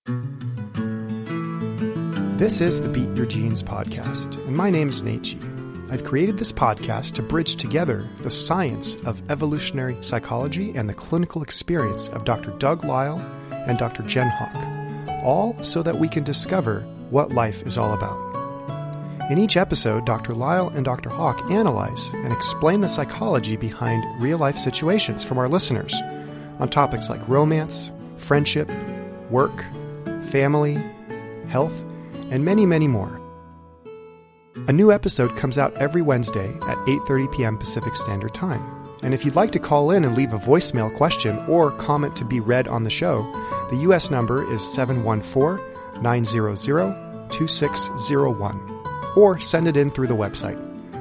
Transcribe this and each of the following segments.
This is the Beat Your Genes podcast, and my name is Nate G. I've created this podcast to bridge together the science of evolutionary psychology and the clinical experience of Dr. Doug Lisle and Dr. Jen Hawk, all so that we can discover what life is all about. In each episode, Dr. Lisle and Dr. Hawk analyze and explain the psychology behind real-life situations from our listeners on topics like romance, friendship, work, family, health, and many, many more. A new episode comes out every Wednesday at 8:30 p.m. Pacific Standard Time. And if you'd like to call in and leave a voicemail question or comment to be read on the show, the U.S. number is 714-900-2601. Or send it in through the website,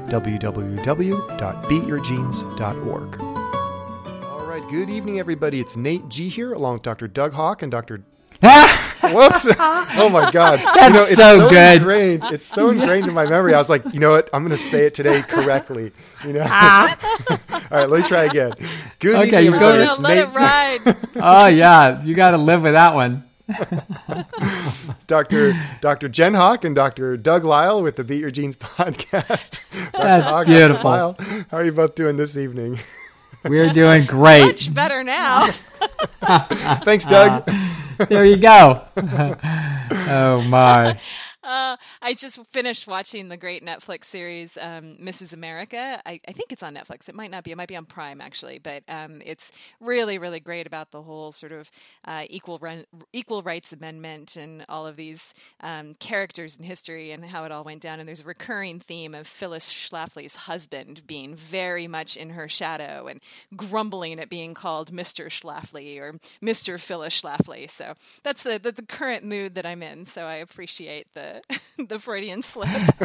www.beatyourgenes.org. All right, good evening, everybody. It's Nate G here, along with Dr. Doug Hawk and Dr. Whoops. Oh, my God. That's it's so good. Ingrained. It's so ingrained in my memory. I was like, you know what? I'm going to say it today correctly. All right, let me try again. Good evening, everybody. It's Nate. Let it ride. Oh, yeah. You got to live with that one. It's Dr. Jen Hawk and Dr. Doug Lisle with the Beat Your Genes podcast. That's Hawk, beautiful. Lisle, how are you both doing this evening? We're doing great. Much better now. Thanks, Doug. There you go. Oh, my. I just finished watching the great Netflix series, Mrs. America. I think it's on Netflix. It might not be. It might be on Prime, actually. But it's really, really great about the whole sort of equal rights amendment and all of these characters in history and how it all went down. And there's a recurring theme of Phyllis Schlafly's husband being very much in her shadow and grumbling at being called Mr. Schlafly or Mr. Phyllis Schlafly. So that's the current mood that I'm in. So I appreciate the Freudian slip.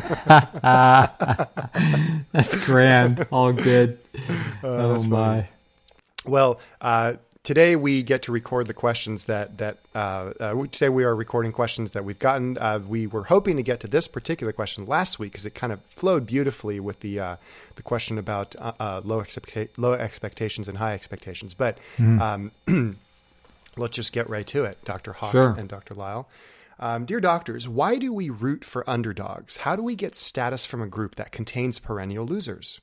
That's grand. All good. Oh my. Funny. Well, today we get to record the questions that today we are recording questions that we've gotten. We were hoping to get to this particular question last week because it kind of flowed beautifully with the question about low expectations and high expectations. But let's just get right to it, Dr. Hawk and Dr. Lisle. Dear doctors, why do we root for underdogs? How do we get status from a group that contains perennial losers?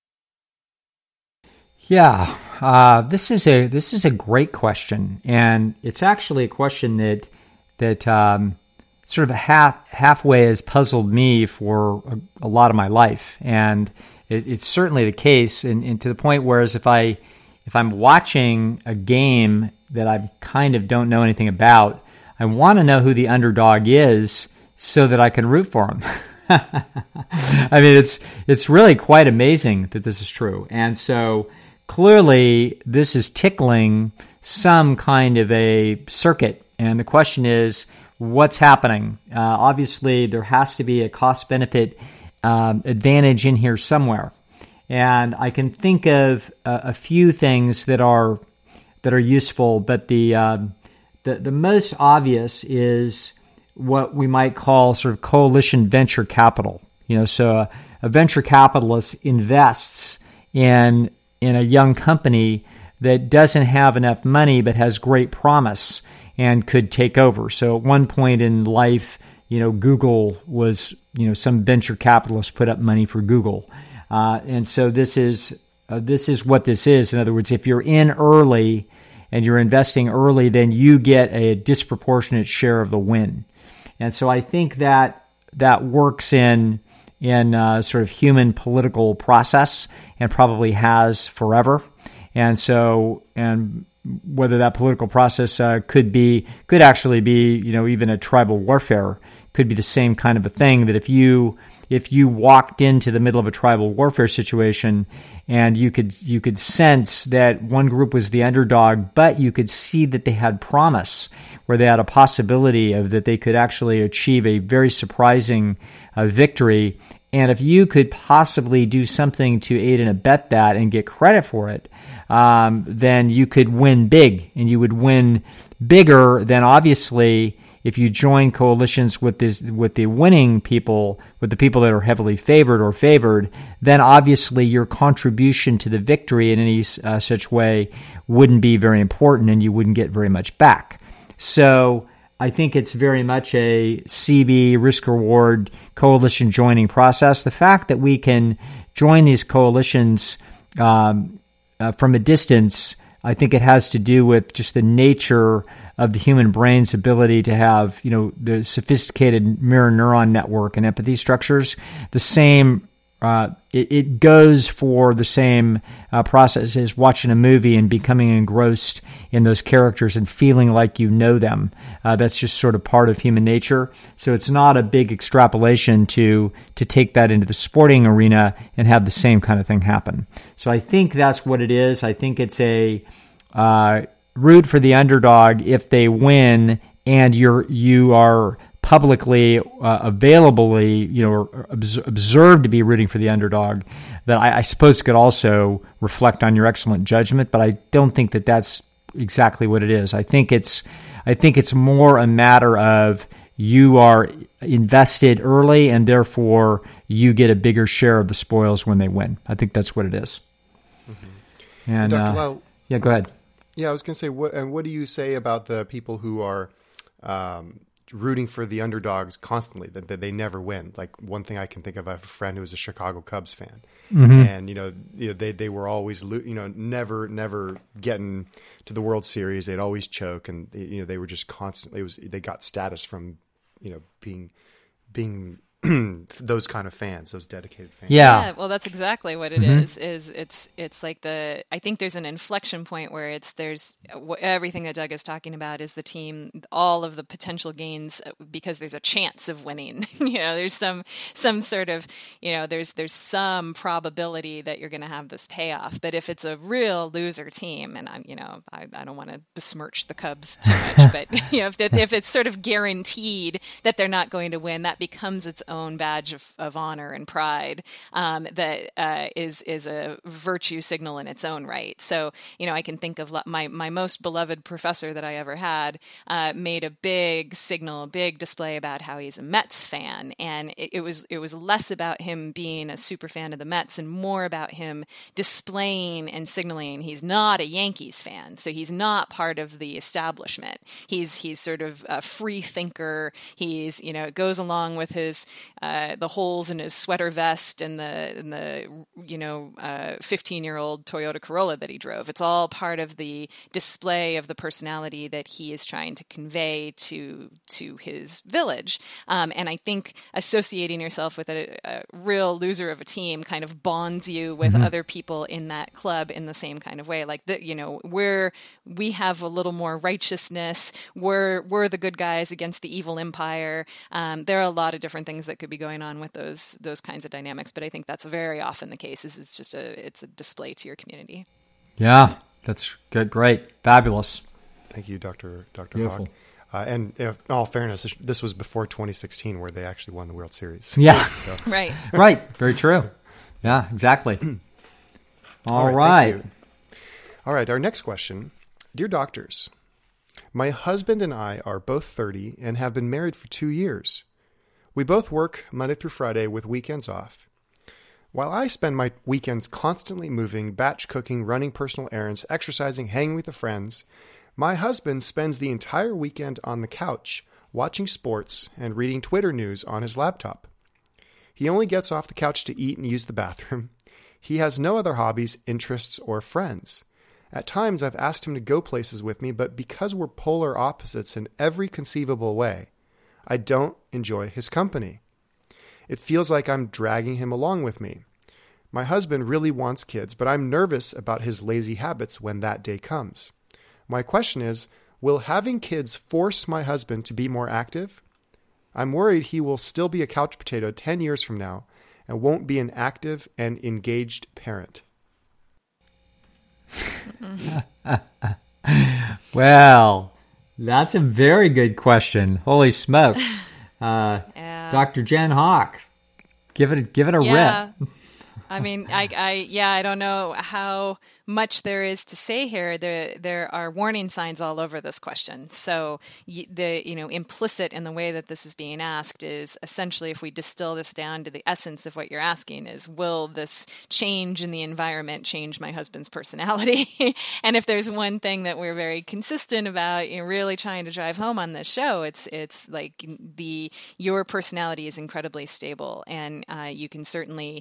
Yeah, this is a great question, and it's actually a question that sort of halfway has puzzled me for a lot of my life, and it's certainly the case, and to the point whereas if I'm watching a game that I kind of don't know anything about, I want to know who the underdog is so that I can root for him. I mean, it's really quite amazing that this is true. And so clearly this is tickling some kind of a circuit. And the question is, what's happening? Obviously, there has to be a cost-benefit advantage in here somewhere. And I can think of a few things that are useful, but the most obvious is what we might call sort of coalition venture capital. So a venture capitalist invests in a young company that doesn't have enough money but has great promise and could take over. So at one point in life, Google was, some venture capitalist put up money for Google. And so this is what this is. In other words, if you're in early and you're investing early, then you get a disproportionate share of the win. And so I think that works in sort of human political process and probably has forever. And whether that political process could actually be, even a tribal warfare, could be the same kind of a thing, that if you walked into the middle of a tribal warfare situation and you could sense that one group was the underdog, but you could see that they had promise, where they had a possibility of that they could actually achieve a very surprising victory. And if you could possibly do something to aid and abet that and get credit for it, then you could win big, and you would win bigger than obviously if you join coalitions with the winning people, with the people that are heavily favored, then obviously your contribution to the victory in any such way wouldn't be very important, and you wouldn't get very much back. So I think it's very much a CB, risk-reward, coalition joining process. The fact that we can join these coalitions from a distance, I think it has to do with just the nature of the human brain's ability to have, the sophisticated mirror neuron network and empathy structures. The same, it goes for the same process as watching a movie and becoming engrossed in those characters and feeling like you know them. That's just sort of part of human nature. So it's not a big extrapolation to take that into the sporting arena and have the same kind of thing happen. So I think that's what it is. I think it's a root for the underdog if they win, and you are publicly observed to be rooting for the underdog. That I suppose could also reflect on your excellent judgment, but I don't think that that's exactly what it is. I think it's more a matter of you are invested early, and therefore you get a bigger share of the spoils when they win. I think that's what it is. Mm-hmm. And Dr. Lau, yeah, go ahead. Yeah, I was going to say, what do you say about the people who are rooting for the underdogs constantly, that they never win? Like, one thing I can think of, I have a friend who was a Chicago Cubs fan, and they were always never getting to the World Series. They'd always choke, and they were just constantly. They got status from being those kind of fans, those dedicated fans. Yeah. Well, that's exactly what it is. It's like I think there's an inflection point where there's everything that Doug is talking about is the team, all of the potential gains because there's a chance of winning. There's some sort of, there's some probability that you're going to have this payoff. But if it's a real loser team, and I don't want to besmirch the Cubs too much, but if it's sort of guaranteed that they're not going to win, that becomes its own badge of honor and pride that is a virtue signal in its own right. So, I can think of my most beloved professor that I ever had made a big display about how he's a Mets fan. And it was less about him being a super fan of the Mets and more about him displaying and signaling he's not a Yankees fan. So he's not part of the establishment. He's sort of a free thinker. He's, it goes along with his the holes in his sweater vest and the 15-year-old Toyota Corolla that he drove. It's all part of the display of the personality that he is trying to convey to his village. And I think associating yourself with a real loser of a team kind of bonds you with other people in that club in the same kind of way. Like where we have a little more righteousness, we're the good guys against the evil empire. There are a lot of different things that could be going on with those kinds of dynamics, but I think that's very often the case. It's a display to your community. Yeah, that's good, great, fabulous. Thank you, Dr. Hawk. And in all fairness, this was before 2016, where they actually won the World Series. Yeah, so. right, very true. Yeah, exactly. All right. Thank you. All right, our next question. Dear doctors, my husband and I are both 30 and have been married for 2 years. We both work Monday through Friday with weekends off. While I spend my weekends constantly moving, batch cooking, running personal errands, exercising, hanging with the friends, my husband spends the entire weekend on the couch, watching sports and reading Twitter news on his laptop. He only gets off the couch to eat and use the bathroom. He has no other hobbies, interests, or friends. At times, I've asked him to go places with me, but because we're polar opposites in every conceivable way, I don't enjoy his company. It feels like I'm dragging him along with me. My husband really wants kids, but I'm nervous about his lazy habits when that day comes. My question is, will having kids force my husband to be more active? I'm worried he will still be a couch potato 10 years from now and won't be an active and engaged parent. Well, that's a very good question. Holy smokes. Dr. Jen Hawk, give it a rip. I mean, I don't know how much there is to say here, there are warning signs all over this question. So implicit in the way that this is being asked is essentially, if we distill this down to the essence of what you're asking, is, will this change in the environment change my husband's personality? And if there's one thing that we're very consistent about, really trying to drive home on this show, it's like your personality is incredibly stable, and you can certainly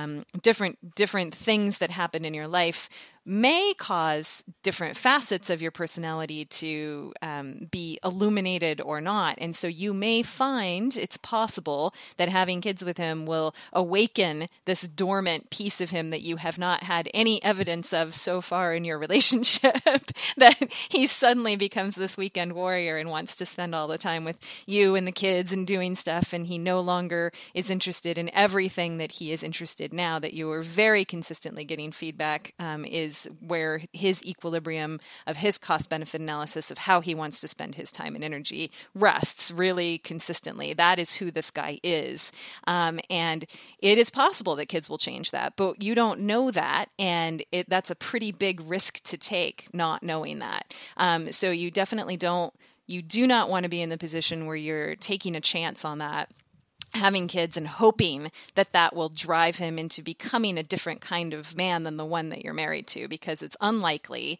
different things that happen in your life may cause different facets of your personality to be illuminated or not. And so you may find it's possible that having kids with him will awaken this dormant piece of him that you have not had any evidence of so far in your relationship, that he suddenly becomes this weekend warrior and wants to spend all the time with you and the kids and doing stuff, and he no longer is interested in everything that he is interested now, that you are very consistently getting feedback is where his equilibrium of his cost-benefit analysis of how he wants to spend his time and energy rests really consistently. That is who this guy is. And it is possible that kids will change that, but you don't know that, and that's a pretty big risk to take, not knowing that. So you definitely you do not want to be in the position where you're taking a chance on that, having kids and hoping that will drive him into becoming a different kind of man than the one that you're married to, because it's unlikely,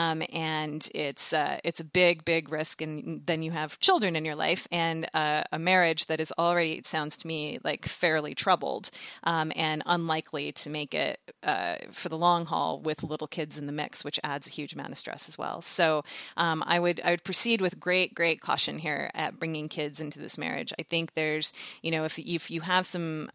and it's a big risk. And then you have children in your life, and a marriage that is already, it sounds to me, like fairly troubled, and unlikely to make it for the long haul with little kids in the mix, which adds a huge amount of stress as well. So I would proceed with great caution here at bringing kids into this marriage. I think there's, if you have some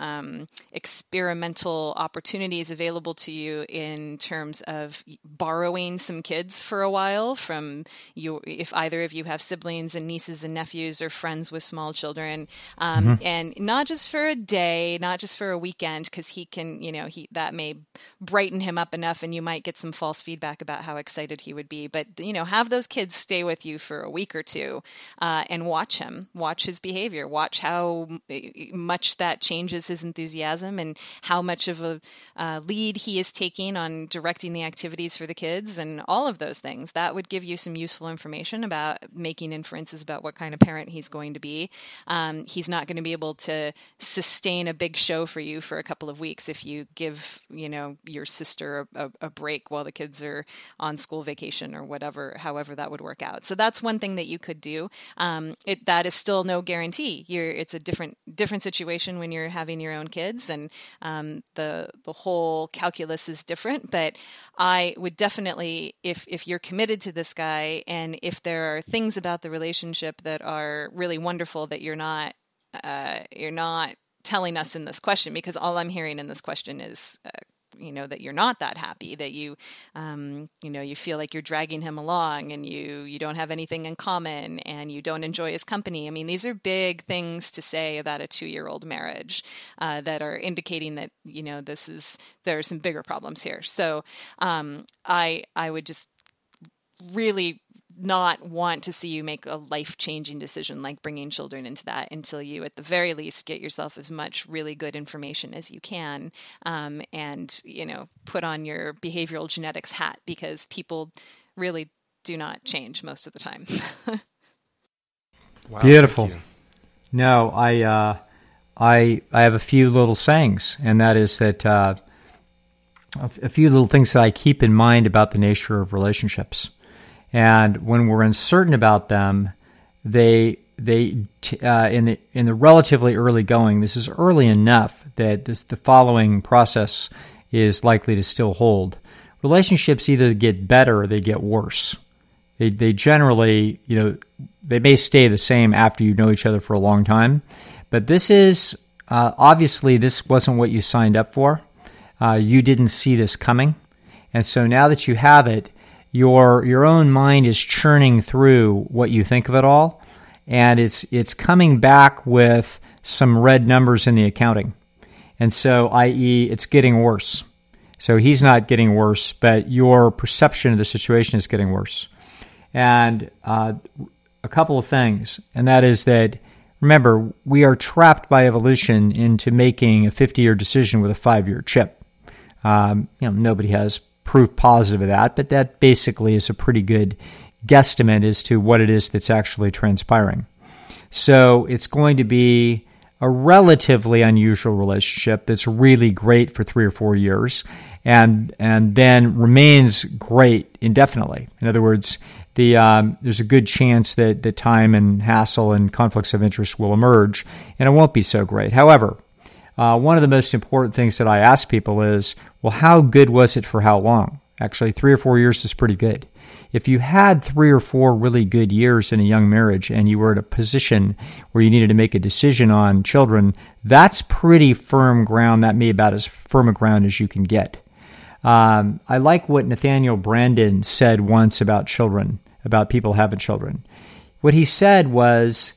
experimental opportunities available to you in terms of borrowing some kids for a while from you, if either of you have siblings and nieces and nephews or friends with small children, and not just for a day, not just for a weekend, because he can, that may brighten him up enough, and you might get some false feedback about how excited he would be. But have those kids stay with you for a week or two, and watch his behavior, watch how much that changes his enthusiasm and how much of a lead he is taking on directing the activities for the kids, and all of those things. That would give you some useful information about making inferences about what kind of parent he's going to be. He's not going to be able to sustain a big show for you for a couple of weeks if you give, your sister a break while the kids are on school vacation or whatever, however that would work out. So that's one thing that you could do. That is still no guarantee. It's a different situation when you're having your own kids, and the whole calculus is different. But I would definitely, if you're committed to this guy, and if there are things about the relationship that are really wonderful that you're not telling us in this question, because all I'm hearing in this question is that you're not that happy, that you feel like you're dragging him along, and you don't have anything in common, and you don't enjoy his company. I mean, these are big things to say about a 2-year-old marriage, that are indicating that, there are some bigger problems here. So I would just really not want to see you make a life-changing decision like bringing children into that until you, at the very least, get yourself as much really good information as you can, and put on your behavioral genetics hat, because people really do not change most of the time. Wow, beautiful. No, I have a few little sayings, and that is that a few little things that I keep in mind about the nature of relationships. And when we're uncertain about them, they in the relatively early going, this is early enough that the following process is likely to still hold. Relationships either get better or they get worse. They generally, they may stay the same after you know each other for a long time, but this is obviously this wasn't what you signed up for. You didn't see this coming, and so now that you have it, your own mind is churning through what you think of it all, and it's coming back with some red numbers in the accounting. And so, i.e., it's getting worse. So he's not getting worse, but your perception of the situation is getting worse. And a couple of things, and that is that, remember, we are trapped by evolution into making a 50-year decision with a 5-year chip. Nobody has proof positive of that, but that basically is a pretty good guesstimate as to what it is that's actually transpiring. So it's going to be a relatively unusual relationship that's really great for 3 or 4 years and then remains great indefinitely. In other words, there's a good chance that the time and hassle and conflicts of interest will emerge, and it won't be so great. However, one of the most important things that I ask people is, well, how good was it for how long? Actually, 3 or 4 years is pretty good. If you had 3 or 4 really good years in a young marriage and you were at a position where you needed to make a decision on children, that's pretty firm ground. That may be about as firm a ground as you can get. I like what Nathaniel Branden said once about children, about people having children. What he said was,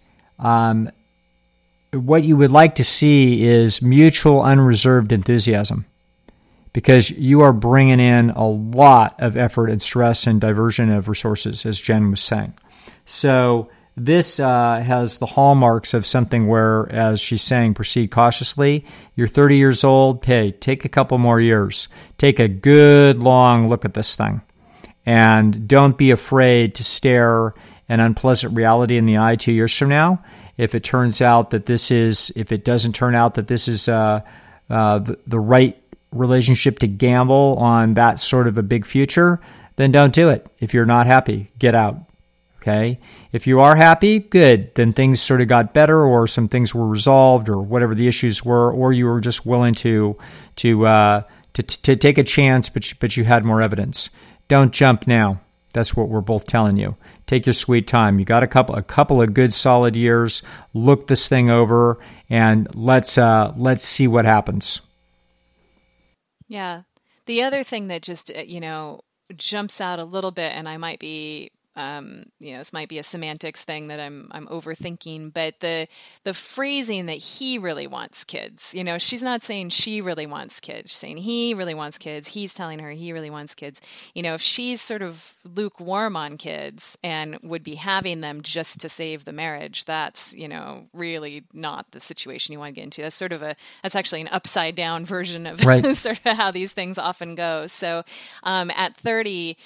what you would like to see is mutual unreserved enthusiasm, because you are bringing in a lot of effort and stress and diversion of resources, as Jen was saying. So this has the hallmarks of something where, as she's saying, proceed cautiously. You're 30 years old. Hey, take a couple more years. Take a good long look at this thing. And don't be afraid to stare an unpleasant reality in the eye 2 years from now. If it doesn't turn out that this is the right relationship to gamble on that sort of a big future, then don't do it. If you're not happy, get out. Okay? If you are happy, good. Then things sort of got better, or some things were resolved, or whatever the issues were, or you were just willing to take a chance, but you had more evidence. Don't jump now. That's what we're both telling you. Take your sweet time. You got a couple of good solid years. Look this thing over, and let's see what happens. Yeah. The other thing that just jumps out a little bit, and I might be this might be a semantics thing that I'm overthinking, but the phrasing that he really wants kids, she's not saying she really wants kids, she's saying he really wants kids. He's telling her he really wants kids. If she's sort of lukewarm on kids and would be having them just to save the marriage, that's, really not the situation you want to get into. That's actually an upside down version of right. sort of how these things often go. So, at 30,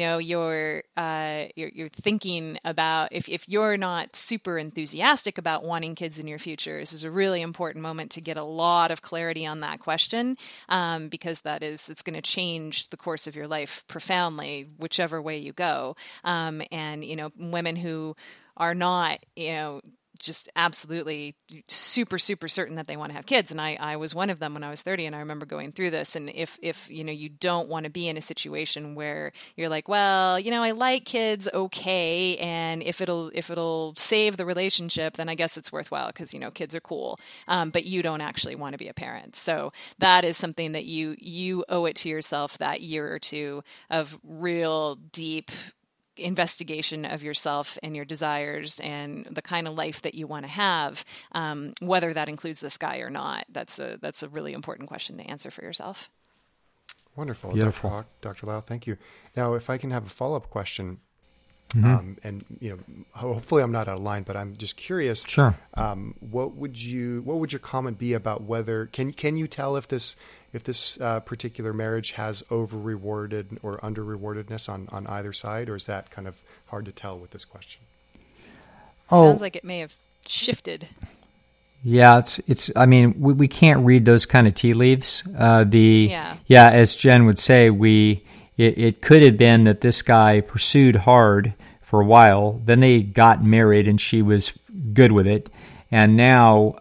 you're thinking about, if you're not super enthusiastic about wanting kids in your future, this is a really important moment to get a lot of clarity on that question, because it's going to change the course of your life profoundly, whichever way you go. And women who are not, just absolutely super, super certain that they want to have kids. And I was one of them when I was 30, and I remember going through this. And if you don't want to be in a situation where you're like, well, I like kids, okay, and if it'll save the relationship, then I guess it's worthwhile, because kids are cool. But you don't actually want to be a parent. So that is something that you owe it to yourself, that year or two of real deep investigation of yourself and your desires and the kind of life that you want to have, whether that includes this guy or not. That's a really important question to answer for yourself. Wonderful. Beautiful. Dr. Hawk, Dr. Lau, thank you. Now, if I can have a follow-up question, and hopefully I'm not out of line, but I'm just curious. Sure. What would your comment be about whether can you tell if this particular marriage has over-rewarded or under-rewardedness on either side, or is that kind of hard to tell with this question? Sounds like it may have shifted. Yeah, it's. I mean, we can't read those kind of tea leaves. As Jen would say, it could have been that this guy pursued hard for a while, then they got married, and she was good with it, and now.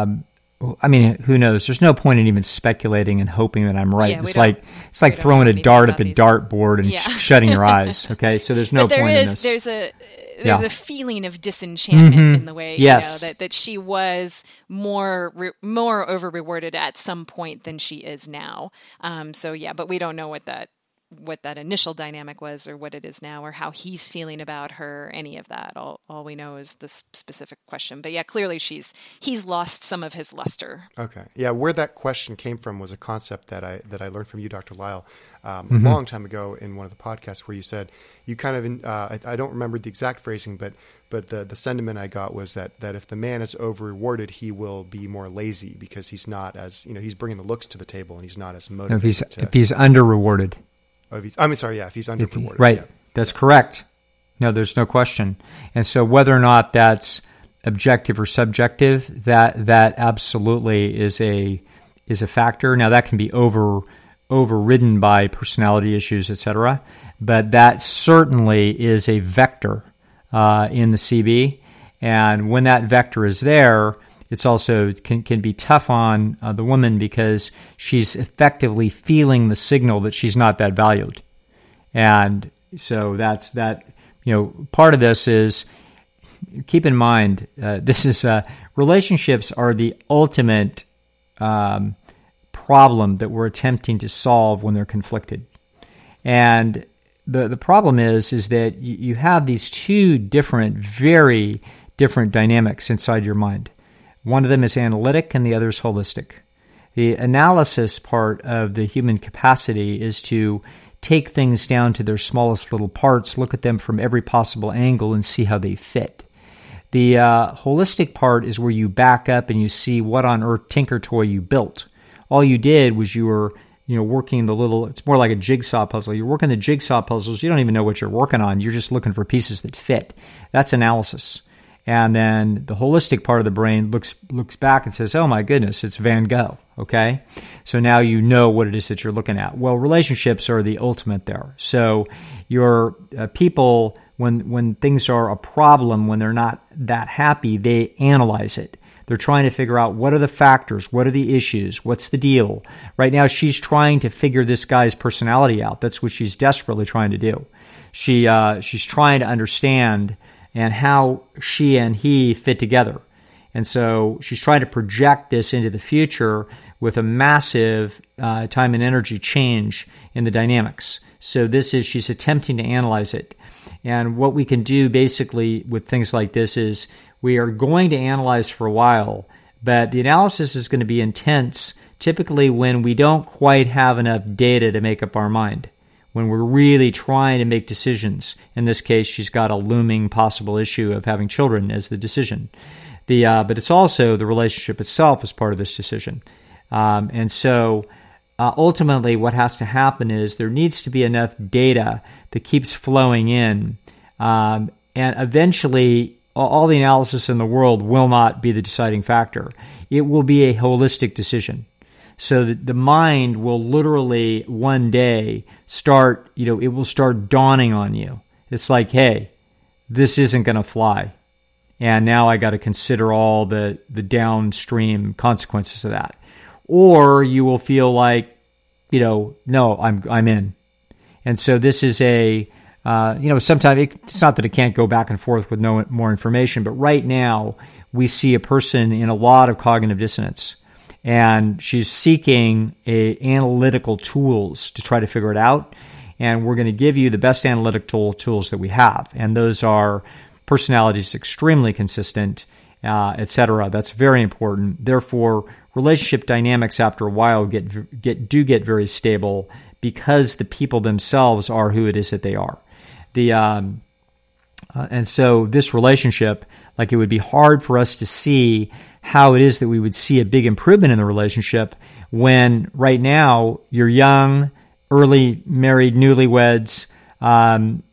Who knows? There's no point in even speculating and hoping that I'm right. It's like throwing a dart at the dartboard and shutting your eyes. Okay, so there's no point in this. There's a feeling of disenchantment in the way that she was more over rewarded at some point than she is now. But we don't know what that initial dynamic was, or what it is now, or how he's feeling about her, any of that. All we know is this specific question. But yeah, clearly he's lost some of his luster. Okay. Yeah, where that question came from was a concept that I learned from you, Dr. Lyle, a long time ago in one of the podcasts, where you said, you kind of, I don't remember the exact phrasing, but the sentiment I got was that if the man is over rewarded, he will be more lazy, because he's not as, he's bringing the looks to the table, and he's not as motivated. If he's under rewarded. if he's underrewarded. Right. Yeah. That's correct. No, there's no question. And so whether or not that's objective or subjective, that absolutely is a factor. Now that can be overridden by personality issues, etc. But that certainly is a vector in the CB. And when that vector is there, it's also can be tough on the woman because she's effectively feeling the signal that she's not that valued. And so that's that. Part of this is, keep in mind, this is relationships are the ultimate problem that we're attempting to solve when they're conflicted. And the problem is that you have these two very different dynamics inside your mind. One of them is analytic and the other is holistic. The analysis part of the human capacity is to take things down to their smallest little parts, look at them from every possible angle and see how they fit. The holistic part is where you back up and you see what on earth Tinker Toy you built. All you did was you were working it's more like a jigsaw puzzle. You're working the jigsaw puzzles. You don't even know what you're working on. You're just looking for pieces that fit. That's analysis. And then the holistic part of the brain looks back and says, oh my goodness, it's Van Gogh, okay? So now you know what it is that you're looking at. Well, relationships are the ultimate there. So your people, when things are a problem, when they're not that happy, they analyze it. They're trying to figure out what are the factors, what are the issues, what's the deal. Right now, she's trying to figure this guy's personality out. That's what she's desperately trying to do. She's trying to understand and how she and he fit together. And so she's trying to project this into the future with a massive time and energy change in the dynamics. So she's attempting to analyze it. And what we can do basically with things like this is we are going to analyze for a while, but the analysis is going to be intense typically when we don't quite have enough data to make up our mind. When we're really trying to make decisions. In this case, she's got a looming possible issue of having children as the decision. But it's also the relationship itself as part of this decision. And so ultimately what has to happen is there needs to be enough data that keeps flowing in. And eventually, all the analysis in the world will not be the deciding factor. It will be a holistic decision. So that the mind will literally one day start, it will start dawning on you. It's like, hey, this isn't going to fly. And now I got to consider all the downstream consequences of that. Or you will feel like, no, I'm in. And so this is sometimes it's not that it can't go back and forth with no more information, but right now we see a person in a lot of cognitive dissonance. And she's seeking analytical tools to try to figure it out. And we're going to give you the best analytical tools that we have. And those are personalities extremely consistent, etc. That's very important. Therefore, relationship dynamics after a while get very stable because the people themselves are who it is that they are. And so this relationship, it would be hard for us to see how it is that we would see a big improvement in the relationship when right now you're young, early married, newlyweds, and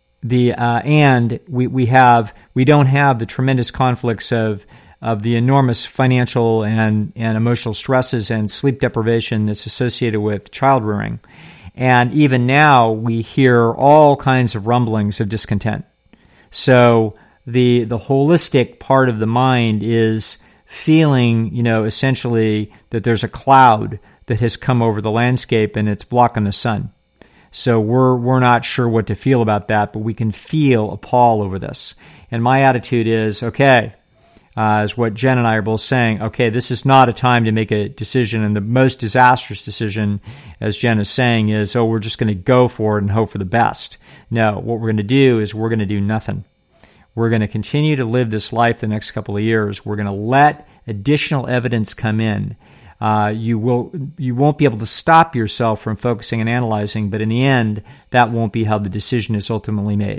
we don't have the tremendous conflicts of the enormous financial and emotional stresses and sleep deprivation that's associated with child rearing. And even now we hear all kinds of rumblings of discontent. So the holistic part of the mind is feeling, essentially that there's a cloud that has come over the landscape and it's blocking the sun. So we're not sure what to feel about that, but we can feel a pall over this. And my attitude is, okay, is what Jen and I are both saying, okay, this is not a time to make a decision. And the most disastrous decision, as Jen is saying, is, we're just going to go for it and hope for the best. No, what we're going to do is we're going to do nothing. We're going to continue to live this life the next couple of years. We're going to let additional evidence come in. You won't be able to stop yourself from focusing and analyzing, but in the end, that won't be how the decision is ultimately made.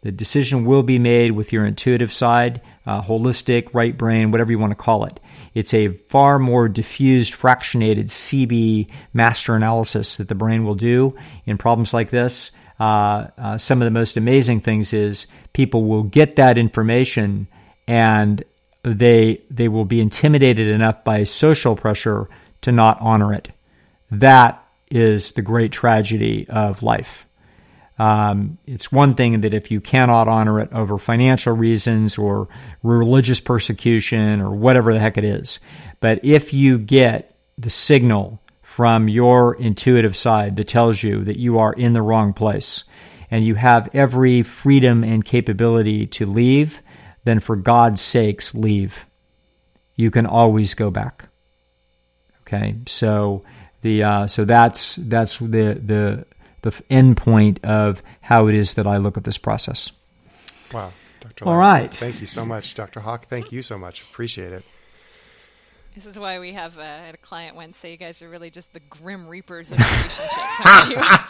The decision will be made with your intuitive side, holistic, right brain, whatever you want to call it. It's a far more diffused, fractionated CB master analysis that the brain will do in problems like this. Some of the most amazing things is people will get that information and they will be intimidated enough by social pressure to not honor it. That is the great tragedy of life. It's one thing that if you cannot honor it over financial reasons or religious persecution or whatever the heck it is, but if you get the signal from your intuitive side that tells you that you are in the wrong place and you have every freedom and capability to leave, then for God's sakes, leave. You can always go back. Okay, so that's the end point of how it is that I look at this process. Wow, Dr. All Lyle, right. Thank you so much, Dr. Hawk. Thank you so much. Appreciate it. This is why we have I had a client once say, "You guys are really just the grim reapers of relationships, aren't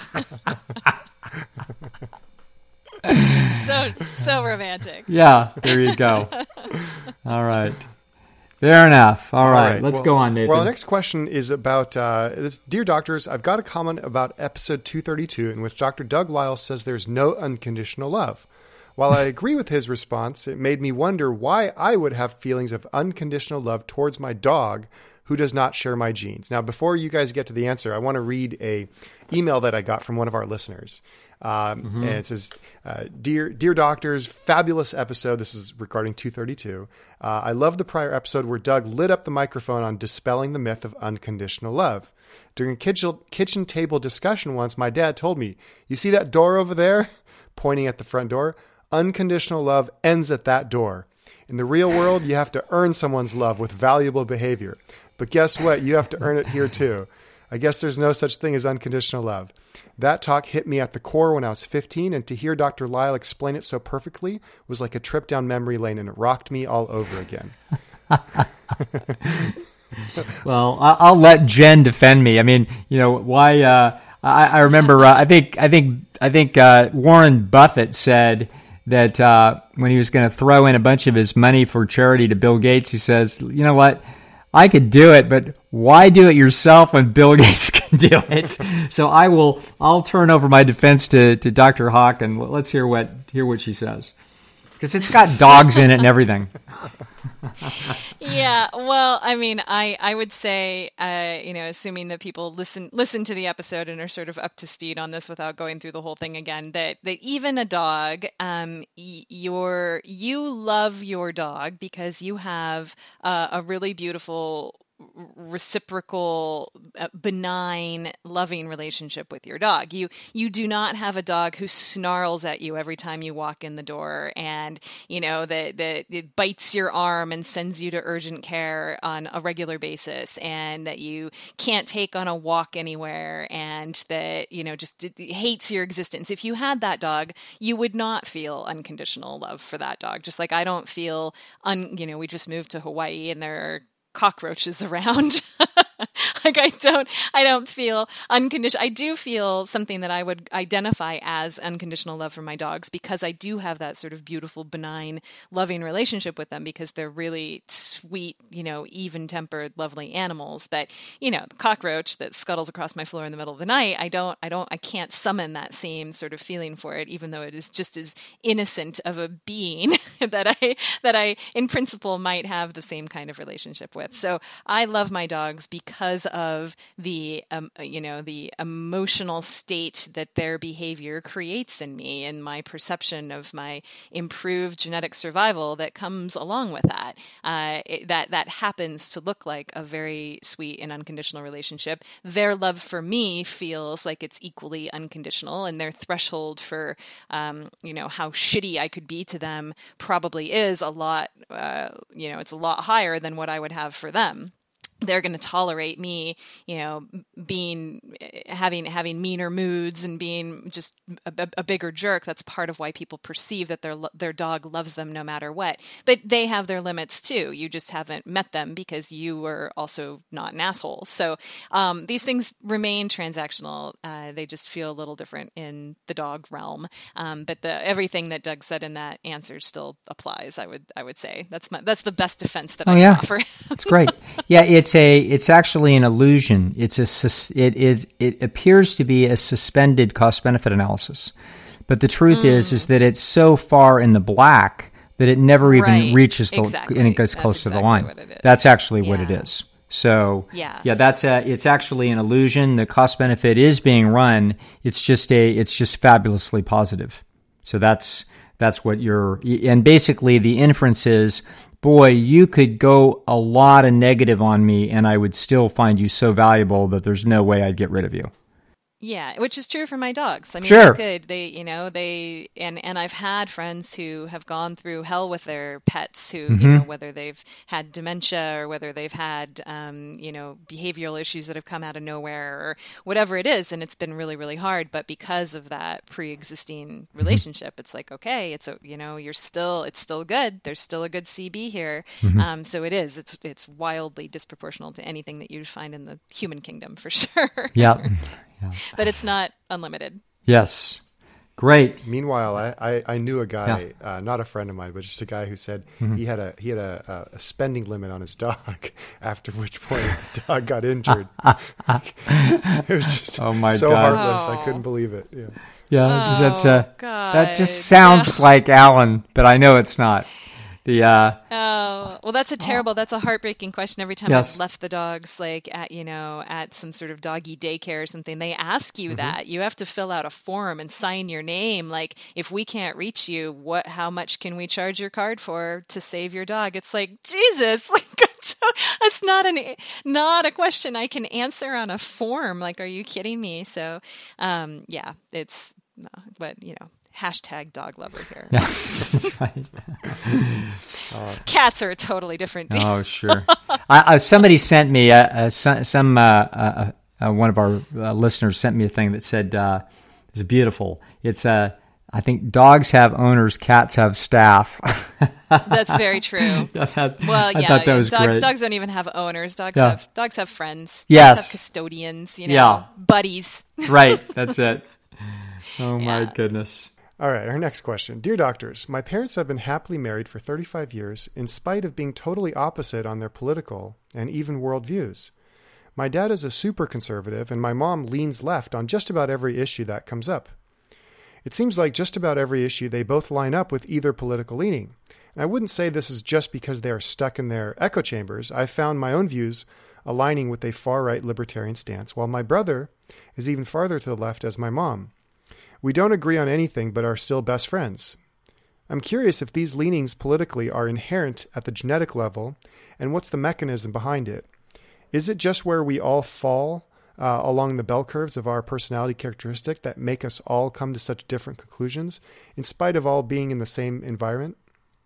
you?" so romantic. Yeah, there you go. All right. Fair enough. All right. Let's go on, Nathan. Well, the next question is about, this, Dear Doctors, I've got a comment about episode 232 in which Dr. Doug Lyle says there's no unconditional love. While I agree with his response, it made me wonder why I would have feelings of unconditional love towards my dog who does not share my genes. Now, before you guys get to the answer, I want to read a email that I got from one of our listeners. And it says, Dear Doctors, fabulous episode. This is regarding 232. I love the prior episode where Doug lit up the microphone on dispelling the myth of unconditional love. During a kitchen table discussion once, my dad told me, "You see that door over there?" Pointing at the front door. Unconditional love ends at that door. In the real world, you have to earn someone's love with valuable behavior. But guess what? You have to earn it here too. I guess there's no such thing as unconditional love. That talk hit me at the core when I was 15, and to hear Dr. Lyle explain it so perfectly was like a trip down memory lane, and it rocked me all over again. Well, I'll let Jen defend me. I mean, why? I remember. I think Warren Buffett said that when he was going to throw in a bunch of his money for charity to Bill Gates, he says, "You know what? I could do it, but why do it yourself when Bill Gates can do it?" So I'll turn over my defense to Dr. Hawk, and let's hear what she says, because it's got dogs in it and everything. Yeah, well, I mean, I would say, assuming that people listen to the episode and are sort of up to speed on this without going through the whole thing again, that even a dog, you love your dog because you have a really beautiful, reciprocal, benign, loving relationship with your dog. You do not have a dog who snarls at you every time you walk in the door, and that it bites your arm and sends you to urgent care on a regular basis, and that you can't take on a walk anywhere, and that just hates your existence. If you had that dog, you would not feel unconditional love for that dog. Just like I don't feel we just moved to Hawaii and there are cockroaches around. Like I don't feel unconditional. I do feel something that I would identify as unconditional love for my dogs, because I do have that sort of beautiful, benign, loving relationship with them, because they're really sweet, even-tempered, lovely animals. But, the cockroach that scuttles across my floor in the middle of the night, I can't summon that same sort of feeling for it, even though it is just as innocent of a being that I in principle might have the same kind of relationship with. So I love my dogs because of the emotional state that their behavior creates in me, and my perception of my improved genetic survival that comes along with that. That happens to look like a very sweet and unconditional relationship. Their love for me feels like it's equally unconditional, and their threshold for how shitty I could be to them probably is a lot. It's a lot higher than what I would have for them. they're going to tolerate me, having meaner moods and being just a bigger jerk. That's part of why people perceive that their dog loves them no matter what. But they have their limits too. You just haven't met them because you were also not an asshole. So these things remain transactional. They just feel a little different in the dog realm. But everything that Doug said in that answer still applies. I would say that's the best defense that I can offer. That's great. Yeah, it's actually an illusion. It appears to be a suspended cost benefit analysis, but the truth is that it's so far in the black that it never even reaches and it gets close to the line. That's actually what it is. So it's actually an illusion. The cost benefit is being run. It's just fabulously positive. So that's what and basically the inference is, boy, you could go a lot of negative on me and I would still find you so valuable that there's no way I'd get rid of you. Yeah, which is true for my dogs. I mean, sure. And I've had friends who have gone through hell with their pets who, whether they've had dementia or whether they've had, behavioral issues that have come out of nowhere or whatever it is. And it's been really, really hard. But because of that pre-existing relationship, it's like, okay, it's still good. There's still a good CB here. So it's wildly disproportional to anything that you'd find in the human kingdom for sure. Yeah. But it's not unlimited. Yes. Great. Meanwhile, I knew a guy, not a friend of mine, but just a guy who said he had a spending limit on his dog, after which point the dog got injured. It was just so heartless. I couldn't believe it. Yeah, that just sounds like Alan, but I know it's not. That's a heartbreaking question. Every time I've left the dogs at some sort of doggy daycare or something, they ask you that. You have to fill out a form and sign your name. Like, if we can't reach you, how much can we charge your card for to save your dog? It's like, Jesus, it's not a question I can answer on a form. Like, are you kidding me? So, hashtag dog lover here. Yeah, that's right. Cats are a totally different deal. Oh, sure. Somebody sent me one of our listeners sent me a thing that said it's beautiful. It's I think dogs have owners, cats have staff. That's very true. I thought that was great. Dogs don't even have owners. Dogs have friends. Yes. Dogs have custodians. Buddies. Right. That's it. Oh my goodness. All right, our next question. Dear doctors, my parents have been happily married for 35 years in spite of being totally opposite on their political and even worldviews. My dad is a super conservative and my mom leans left on just about every issue that comes up. It seems like just about every issue they both line up with either political leaning. And I wouldn't say this is just because they are stuck in their echo chambers. I've found my own views aligning with a far-right libertarian stance, while my brother is even farther to the left as my mom. We don't agree on anything, but are still best friends. I'm curious if these leanings politically are inherent at the genetic level, and what's the mechanism behind it? Is it just where we all fall along the bell curves of our personality characteristic that make us all come to such different conclusions, in spite of all being in the same environment?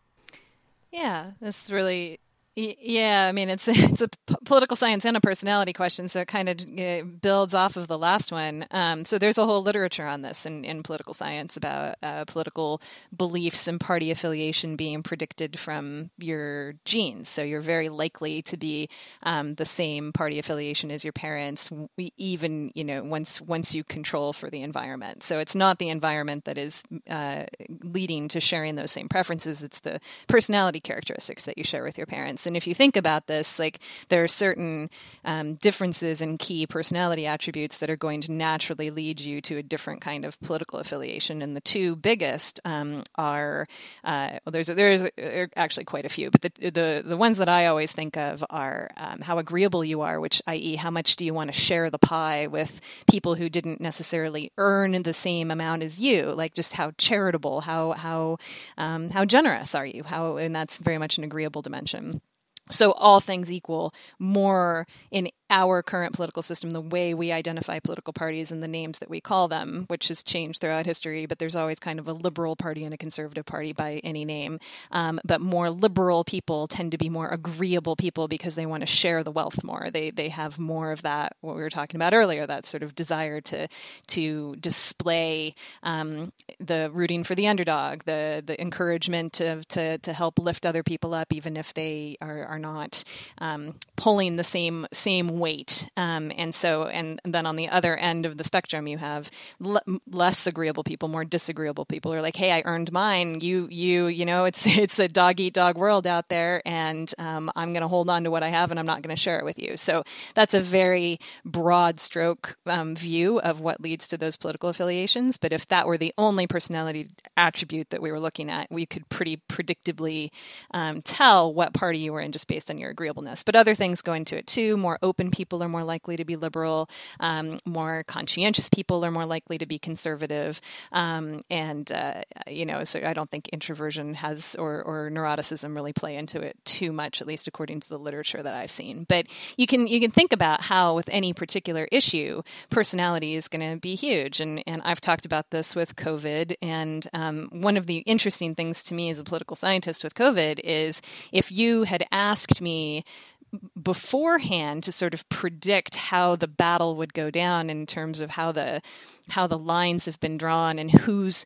Yeah, that's really... Yeah, I mean, it's a political science and a personality question, so it kind of builds off of the last one. So there's a whole literature on this in political science about political beliefs and party affiliation being predicted from your genes. So you're very likely to be the same party affiliation as your parents, even once you control for the environment. So it's not the environment that is leading to sharing those same preferences. It's the personality characteristics that you share with your parents. And if you think about this, there are certain differences in key personality attributes that are going to naturally lead you to a different kind of political affiliation. And the two biggest are there's actually quite a few, but the ones that I always think of are how agreeable you are, which i.e. how much do you want to share the pie with people who didn't necessarily earn the same amount as you, like just how charitable, how generous are you, and that's very much an agreeable dimension. So all things equal, more in our current political system, the way we identify political parties and the names that we call them, which has changed throughout history, but there's always kind of a liberal party and a conservative party by any name. But more liberal people tend to be more agreeable people because they want to share the wealth more. They have more of that, what we were talking about earlier, that sort of desire to display the rooting for the underdog, the encouragement to help lift other people up, even if they are not pulling the same weight. And then on the other end of the spectrum, you have less agreeable people, more disagreeable people who are like, hey, I earned mine. You know, it's a dog eat dog world out there, and I'm going to hold on to what I have, and I'm not going to share it with you. So that's a very broad stroke view of what leads to those political affiliations. But if that were the only personality attribute that we were looking at, we could pretty predictably tell what party you were in just based on your agreeableness. But other things go into it too. More open people are more likely to be liberal. More conscientious people are more likely to be conservative. So I don't think introversion has or neuroticism really play into it too much, at least according to the literature that I've seen. But you can think about how with any particular issue, personality is going to be huge. And I've talked about this with COVID. And one of the interesting things to me as a political scientist with COVID is if you had asked me beforehand to sort of predict how the battle would go down in terms of how the lines have been drawn and who's,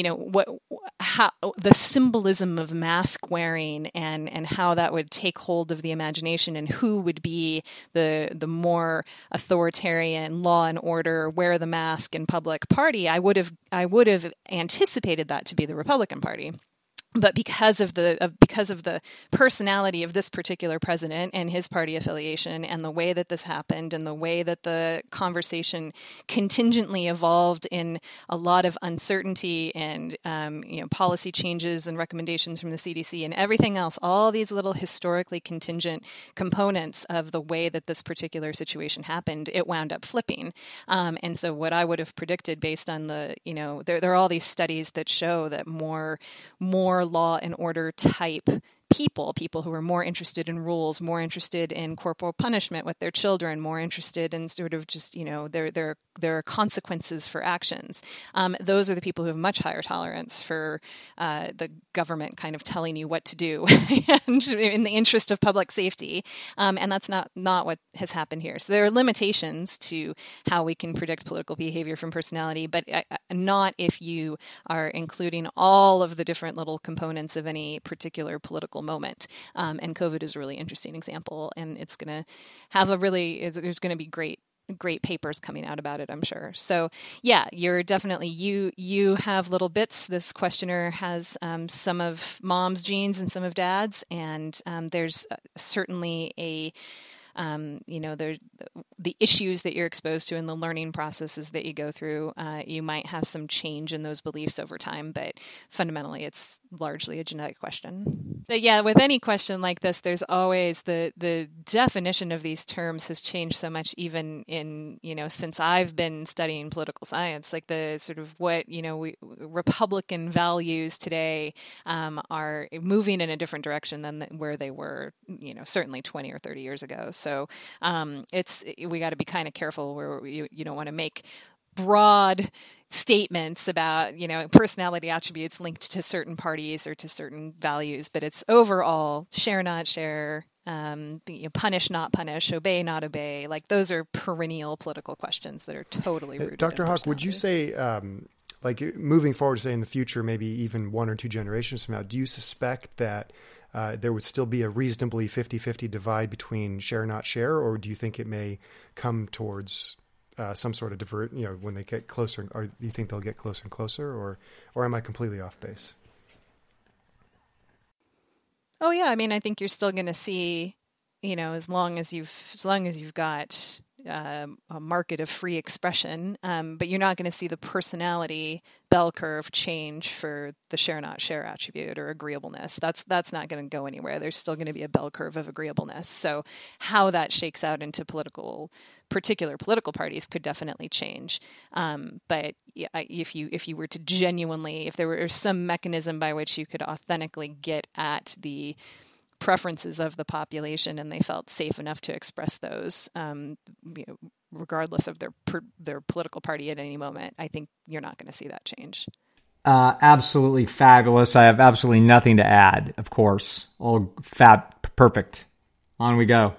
how the symbolism of mask wearing and how that would take hold of the imagination and who would be the more authoritarian law and order, wear the mask in public party, I would have anticipated that to be the Republican Party. But because of the personality of this particular president and his party affiliation and the way that this happened and the way that the conversation contingently evolved in a lot of uncertainty and policy changes and recommendations from the CDC and everything else, all these little historically contingent components of the way that this particular situation happened, it wound up flipping. And so what I would have predicted based on there are all these studies that show that more law and order type people who are more interested in rules, more interested in corporal punishment with their children, more interested in sort of just, there are consequences for actions. Those are the people who have much higher tolerance for the government kind of telling you what to do and in the interest of public safety. And that's not what has happened here. So there are limitations to how we can predict political behavior from personality, but not if you are including all of the different little components of any particular political moment. And COVID is a really interesting example, and it's going to have there's going to be great papers coming out about it, I'm sure. So yeah, you're definitely, you have little bits. This questioner has some of mom's genes and some of dad's, and there's certainly the issues that you're exposed to and the learning processes that you go through, you might have some change in those beliefs over time, but fundamentally it's largely a genetic question. But yeah, with any question like this, there's always the definition of these terms has changed so much, even in, since I've been studying political science, like the sort of what, Republican values today are moving in a different direction than where they were, certainly 20 or 30 years ago. So we got to be kind of careful where you don't want to make broad statements about, personality attributes linked to certain parties or to certain values, but it's overall share, not share, punish, not punish, obey, not obey. Like those are perennial political questions that are totally rooted. Dr. Hawk, would you say, moving forward, say in the future, maybe even 1 or 2 generations from now, do you suspect that there would still be a reasonably 50-50 divide between share, not share, or do you think it may come towards some sort of divert, when they get closer, or do you think they'll get closer and closer, or am I completely off base? Oh yeah. I mean, I think you're still going to see, as long as you've got a market of free expression, but you're not going to see the personality bell curve change for the share not share attribute or agreeableness. That's not going to go anywhere. There's still going to be a bell curve of agreeableness. So how that shakes out into particular political parties could definitely change. But if you were to genuinely, if there were some mechanism by which you could authentically get at the preferences of the population, and they felt safe enough to express those, regardless of their political party at any moment. I think you're not going to see that change. Absolutely fabulous. I have absolutely nothing to add, of course. All perfect. On we go.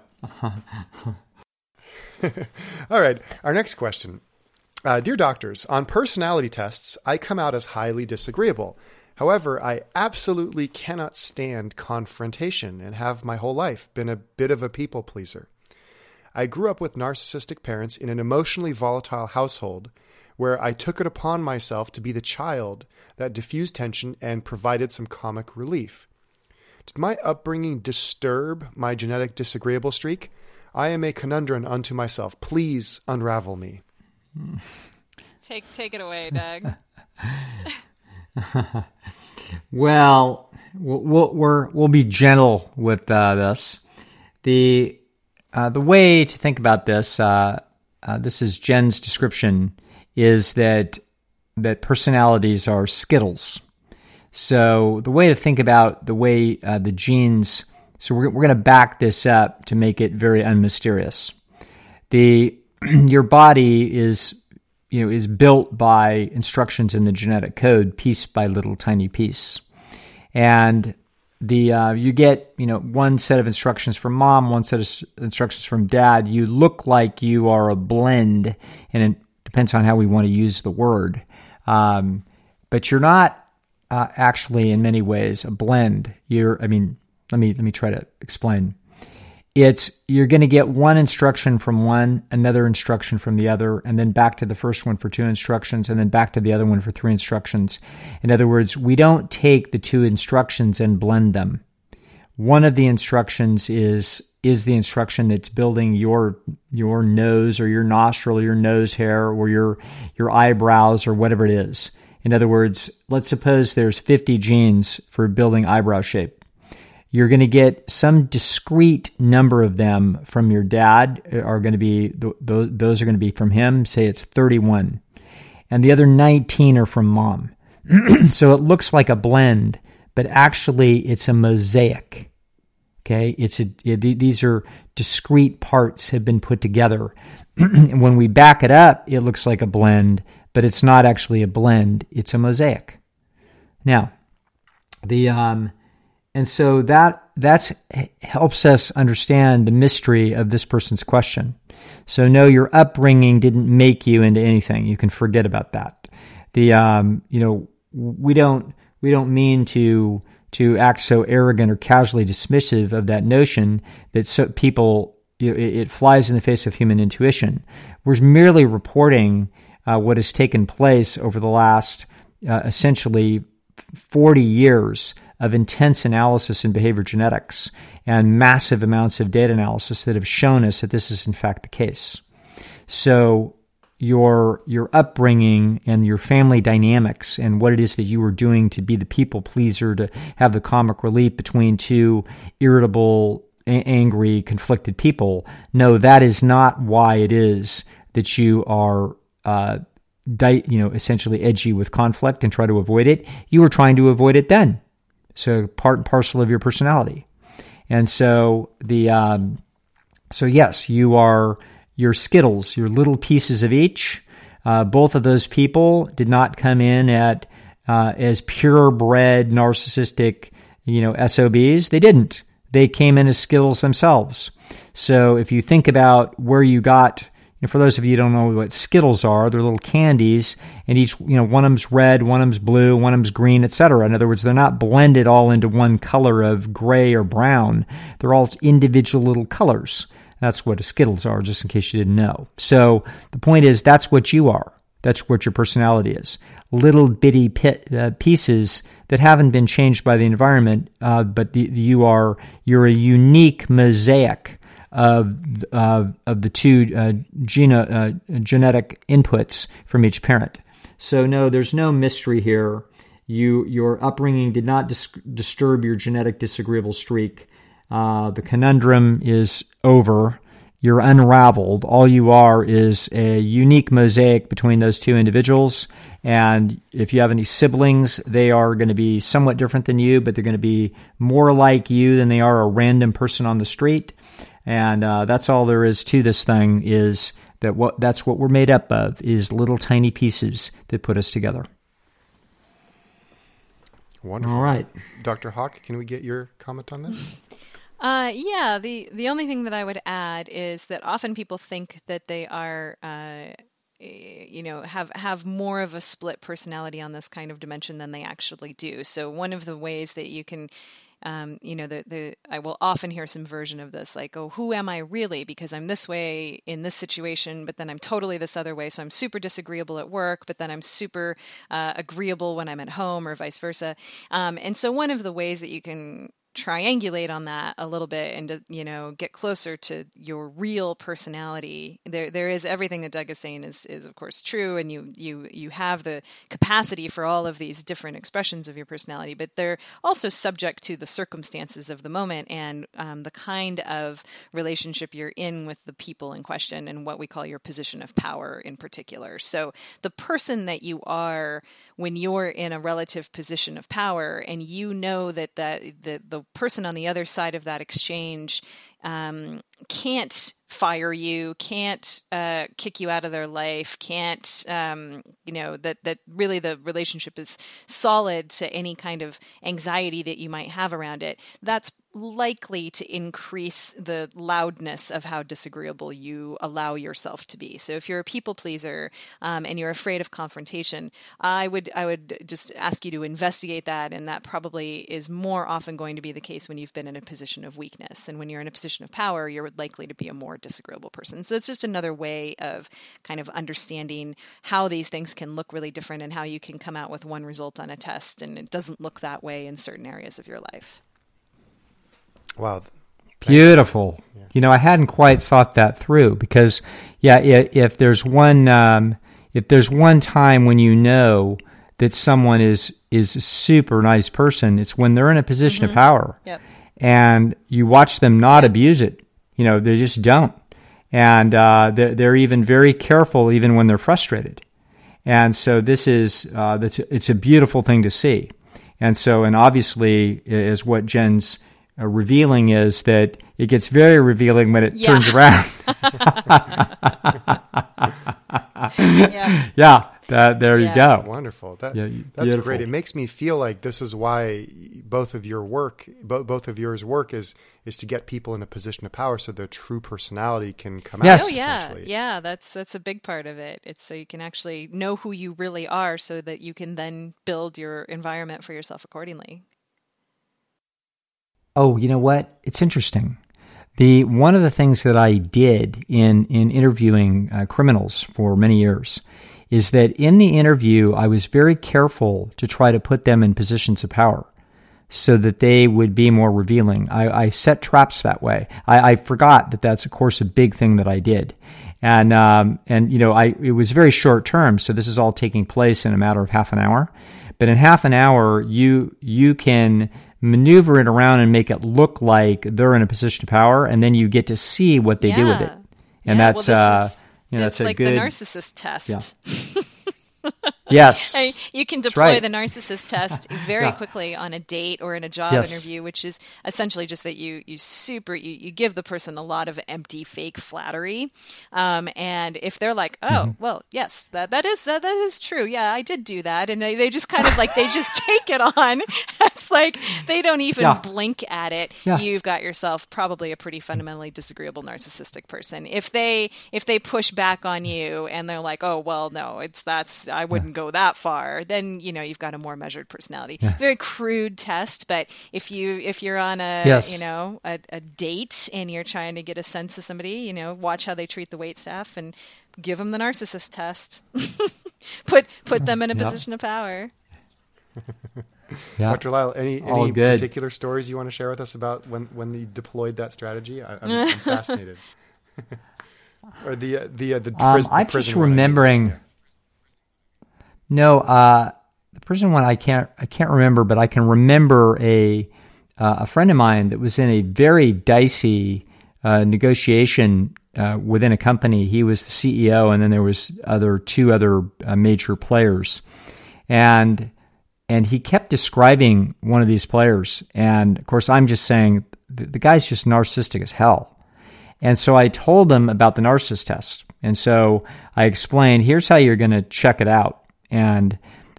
All right. Our next question. Dear doctors, on personality tests, I come out as highly disagreeable. However, I absolutely cannot stand confrontation and have my whole life been a bit of a people pleaser. I grew up with narcissistic parents in an emotionally volatile household where I took it upon myself to be the child that diffused tension and provided some comic relief. Did my upbringing disturb my genetic disagreeable streak? I am a conundrum unto myself. Please unravel me. Take it away, Doug. Well, we'll be gentle with this. The way to think about this, this is Jen's description, is that personalities are Skittles. So the way to think about the way the genes, so we're going to back this up to make it very unmysterious. Your body is built by instructions in the genetic code, piece by little tiny piece, and you get one set of instructions from mom, one set of instructions from dad. You look like you are a blend, and it depends on how we want to use the word, but you're not actually in many ways a blend. Let me try to explain. You're going to get one instruction from one, another instruction from the other, and then back to the first one for 2 instructions, and then back to the other one for 3 instructions. In other words, we don't take the 2 instructions and blend them. One of the instructions is the instruction that's building your nose or your nostril, or your nose hair, or your eyebrows, or whatever it is. In other words, let's suppose there's 50 genes for building eyebrow shape. You're going to get some discrete number of them from your dad, are going to be those are going to be from him. Say it's 31, and the other 19 are from mom. So it looks like a blend, but actually it's a mosaic. Okay, these are discrete parts have been put together. And when we back it up, it looks like a blend, but it's not actually a blend. It's a mosaic. Now, and so that helps us understand the mystery of this person's question. So no, your upbringing didn't make you into anything. You can forget about that. We don't mean to act so arrogant or casually dismissive of that notion that people, it flies in the face of human intuition. We're merely reporting what has taken place over the last essentially 40 years of intense analysis in behavior genetics and massive amounts of data analysis that have shown us that this is in fact the case. So your upbringing and your family dynamics and what it is that you were doing to be the people pleaser, to have the comic relief between 2 irritable, angry, conflicted people, no, that is not why it is that you are essentially edgy with conflict and try to avoid it. You were trying to avoid it then. So part and parcel of your personality. And so so yes, you're Skittles, you're little pieces of each. Both of those people did not come in as purebred narcissistic, SOBs. They didn't. They came in as Skittles themselves. So if you think about where you got, for those of you who don't know what Skittles are, they're little candies, and each, one of them's red, one of them's blue, one of them's green, etc. In other words, they're not blended all into one color of gray or brown. They're all individual little colors. That's what Skittles are, just in case you didn't know. So the point is, that's what you are. That's what your personality is. Little bitty pieces that haven't been changed by the environment, but you're a unique mosaic of the 2 genetic inputs from each parent. So no, there's no mystery here. Your upbringing did not disturb your genetic disagreeable streak. The conundrum is over. You're unraveled. All you are is a unique mosaic between those 2 individuals, And if you have any siblings, they are going to be somewhat different than you, but they're going to be more like you than they are a random person on the street. And that's all there is to this thing, is that's what we're made up of, is little tiny pieces that put us together. Wonderful. All right. Dr. Hawk, can we get your comment on this? Yeah, the only thing that I would add is that often people think that they are, have more of a split personality on this kind of dimension than they actually do. So one of the ways that you can, I will often hear some version of this, like, oh, who am I really? Because I'm this way in this situation, but then I'm totally this other way. So I'm super disagreeable at work, but then I'm super agreeable when I'm at home, or vice versa. And so one of the ways that you can triangulate on that a little bit and to, get closer to your real personality, there is everything that Doug is saying is of course true, and you have the capacity for all of these different expressions of your personality, but they're also subject to the circumstances of the moment and the kind of relationship you're in with the people in question, and what we call your position of power in particular. So the person that you are when you're in a relative position of power, and that the person on the other side of that exchange can't fire you, can't kick you out of their life, can't, that really the relationship is solid to any kind of anxiety that you might have around it, that's likely to increase the loudness of how disagreeable you allow yourself to be. So if you're a people pleaser and you're afraid of confrontation, I would just ask you to investigate that, and that probably is more often going to be the case when you've been in a position of weakness. And when you're in a position of power, you're likely to be a more disagreeable person. So it's just another way of kind of understanding how these things can look really different, and how you can come out with one result on a test and it doesn't look that way in certain areas of your life. Wow. Beautiful. Yeah. I hadn't quite thought that through, because if there's one time when you know that someone is a super nice person, it's when they're in a position of power. Yep. And you watch them not abuse it. They just don't. And they're even very careful even when they're frustrated. And so this is it's a beautiful thing to see. And obviously, is what Jen's revealing, is that it gets very revealing when it turns around. There you go. Wonderful. That's great. It makes me feel like this is why both of yours work is to get people in a position of power, so their true personality can come out. Oh yeah, that's a big part of it. It's so you can actually know who you really are, so that you can then build your environment for yourself accordingly. Oh, you know what? It's interesting. One of the things that I did in interviewing criminals for many years is that in the interview, I was very careful to try to put them in positions of power so that they would be more revealing. I set traps that way. I forgot that that's, of course, a big thing that I did. And it was very short term, so this is all taking place in a matter of half an hour. But in half an hour, you can maneuver it around and make it look like they're in a position of power, and then you get to see what they do with it. And that's that's like good, the narcissist test. Yeah. Yes. You can deploy the narcissist test very quickly on a date or in a job interview, which is essentially just that you give the person a lot of empty, fake flattery. And if they're like, oh, well, yes, that is true. Yeah, I did do that. And they just kind of like, they just take it on. It's like they don't even blink at it. Yeah. You've got yourself probably a pretty fundamentally disagreeable narcissistic person. If they push back on you and they're like, oh, well, no, I wouldn't go that far, then you've got a more measured personality. Very crude test, but if you're on a date and you're trying to get a sense of somebody, watch how they treat the waitstaff and give them the narcissist test. put them in a position of power. Dr. Lyle, any particular stories you want to share with us about when you deployed that strategy? I'm fascinated. Or I'm just remembering. No, the prison one I can't remember, but I can remember a friend of mine that was in a very dicey negotiation within a company. He was the CEO, and then there was two other major players, and he kept describing one of these players. And of course, I'm just saying the guy's just narcissistic as hell. And so I told him about the narcissist test. And so I explained, here's how you're going to check it out. And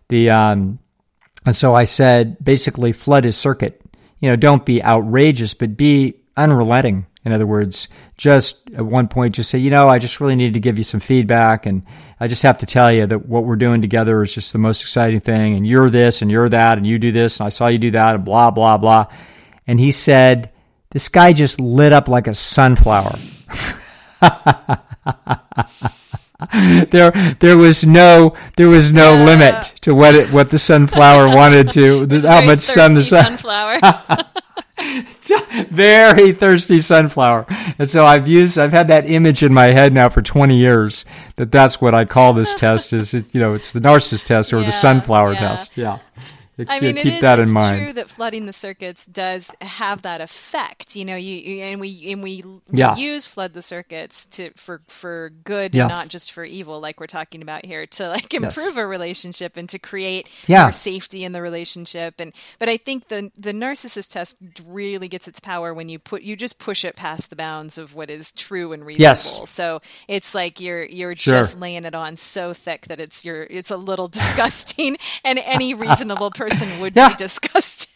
so I said, basically flood his circuit. Don't be outrageous, but be unrelenting. In other words, just at one point, just say, I just really need to give you some feedback. And I just have to tell you that what we're doing together is just the most exciting thing. And you're this and you're that and you do this. And I saw you do that and blah, blah, blah. And he said, this guy just lit up like a sunflower. There was no limit to what the sunflower wanted to, how much sun the sunflower. Very thirsty sunflower. And so I've had that image in my head now for 20 years that's what I call this test it's the narcissist test or the sunflower test. Yeah. I mean, keep that in mind. It's true that flooding the circuits does have that effect. We use flood the circuits for good and not just for evil, like we're talking about here, to improve a relationship and to create more safety in the relationship. But I think the narcissist test really gets its power when you just push it past the bounds of what is true and reasonable. Yes. So it's like you're just laying it on so thick that it's a little disgusting, and any reasonable person would be disgusted.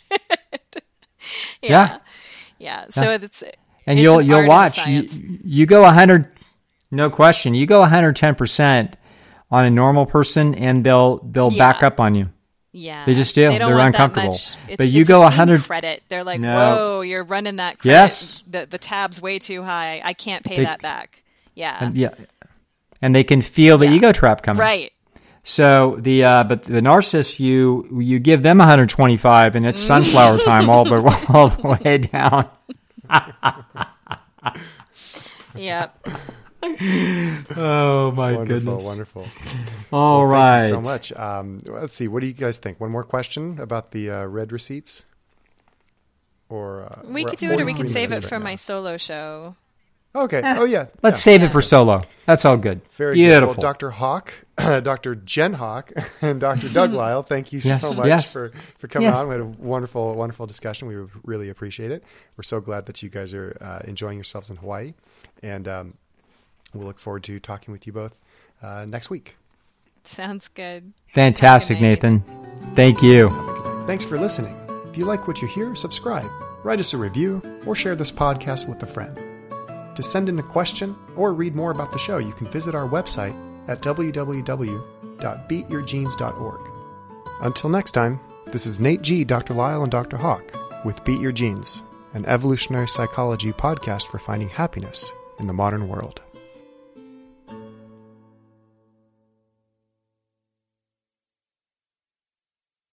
So you'll watch. You go 100, no question. You go 110% on a normal person, and they'll back up on you. Yeah, they just do. They're uncomfortable. But you go 100 credit. They're like, whoa, you're running that credit. Yes, the tab's way too high. I can't pay that back. Yeah, and they can feel the ego trap coming. Right. So but the narcissist, you give them 125, and it's sunflower time all the way down. Yep. Oh my goodness! Wonderful. All right. Thank you so much. Let's see. What do you guys think? One more question about the red receipts, or we could do it, or we can save it for my solo show. Okay. Oh yeah. Let's save it for solo. That's all good. Very beautiful. Good. Well, Dr. Hawk, Dr. Jen Hawk, and Dr. Doug Lisle, thank you so much for coming on. We had a wonderful discussion. We really appreciate it. We're so glad that you guys are enjoying yourselves in Hawaii, and we'll look forward to talking with you both next week. Sounds good. Fantastic, Nathan. Thank you. Thanks for listening. If you like what you hear, subscribe, write us a review, or share this podcast with a friend. To send in a question or read more about the show, you can visit our website at www.beatyourgenes.org. Until next time, this is Nate G., Dr. Lisle, and Dr. Hawk with Beat Your Genes, an evolutionary psychology podcast for finding happiness in the modern world.